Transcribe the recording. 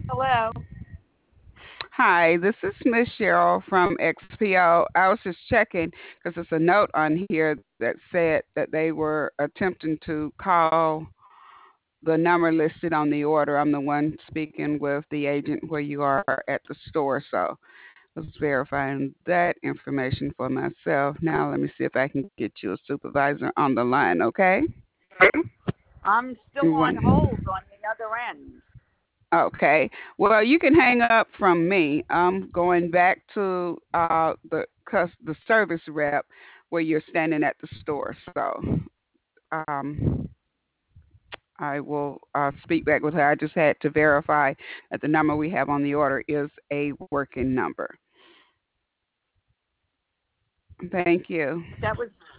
Hello. Hi, this is Miss Cheryl from XPO. I was just checking because there's a note on here that said that they were attempting to call the number listed on the order. I'm the one speaking with the agent where you are at the store, so I was verifying that information for myself. Now let me see if I can get you a supervisor on the line, okay? I'm still You on want? hold on the other end. Okay. Well, you can hang up from me. I'm going back to the service rep where you're standing at the store. So um, I will speak back with her. I just had to verify that the number we have on the order is a working number. Thank you. That was